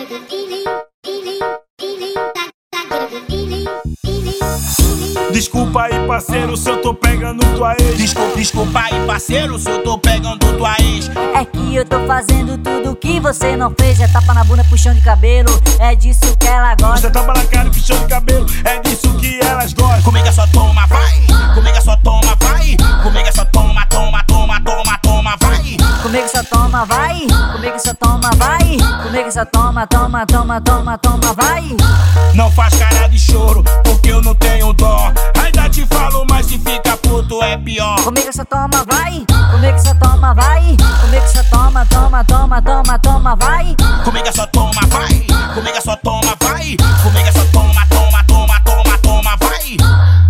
Desculpa aí, parceiro, se eu tô pegando tua ex. Desculpa aí, parceiro, se eu tô pegando tua ex. É que eu tô fazendo tudo que você não fez. É tapa na bunda, puxão de cabelo, é disso que ela gosta. Você tapa na cara e puxão de cabelo, é disso que elas gostam. Comigo é só toma, vai. Comigo é só toma, vai. Comigo é só toma, toma, toma, toma, toma, vai. Comigo só toma, vai. Comigo só toma, vai. Comigo só toma, toma, toma, toma, toma, vai. Não faz cara de choro, porque eu não tenho dó. Ainda te falo, mas se fica puto é pior. Comigo só toma, vai. Comigo só toma, vai. Comigo só toma, toma, toma, toma, toma, vai. Comigo só toma, vai. Comigo só toma, vai. Comigo só toma, toma, toma, toma, toma, vai.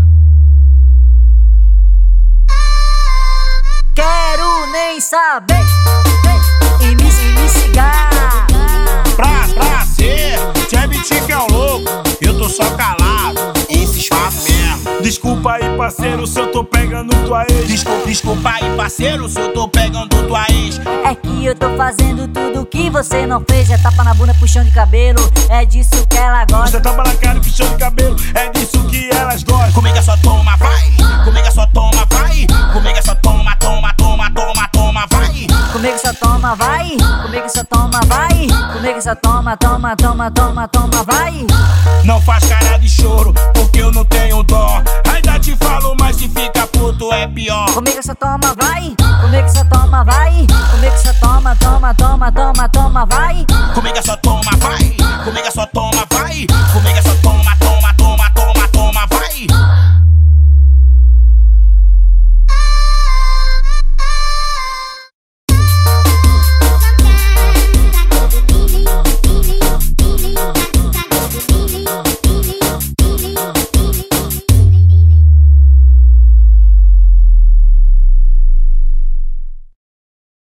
Quero nem saber. MC Gá. Pra ser, Tcheviti que é o louco. Eu tô só calado, esses fatos mesmo. Desculpa aí, parceiro, se eu tô pegando tua ex. Desculpa aí, parceiro, se eu tô pegando tua ex. É que eu tô fazendo tudo que você não fez. É tapa na bunda, puxão de cabelo, é disso que ela gosta. Você tapa na cara e puxão de cabelo, é disso que elas gostam. Comigo só toma, vai. Comigo só toma, vai. Comigo só toma, toma, toma, toma, toma, vai. Comigo só toma, vai. Comigo só toma, vai. Comigo só toma, toma, toma, toma, toma, vai. Não faz cara de choro, porque eu não tenho dó. Ainda te falo, mas se fica puto é pior. Comigo só toma, vai. Comigo só toma, vai. Comigo só toma, toma, toma, toma, toma, vai.